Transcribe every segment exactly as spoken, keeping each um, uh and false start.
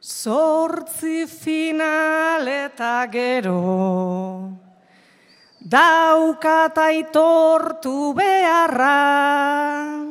Zortzi final eta gero, daukat aitortu beharra,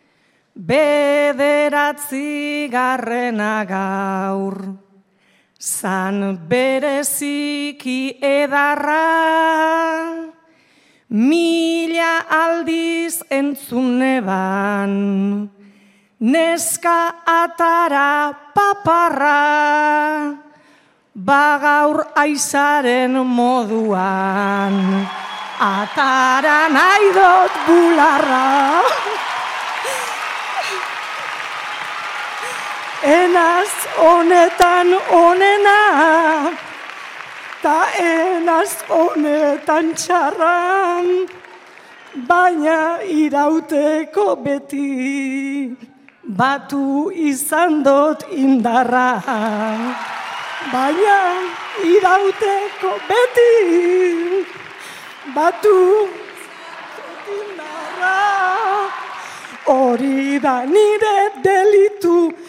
bederatzi garrena gaur, zan bereziki edarra, mila aldiz entzun neban, neska atara paparra, bagaur aizaren moduan, atara nahi dut bularra. Enaz honetan onena, ta enaz honetan txarran, baina irauteko beti. Batu izan dut indarra, baina irauteko beti. Batu izan dut indarra, hori da nire delitu,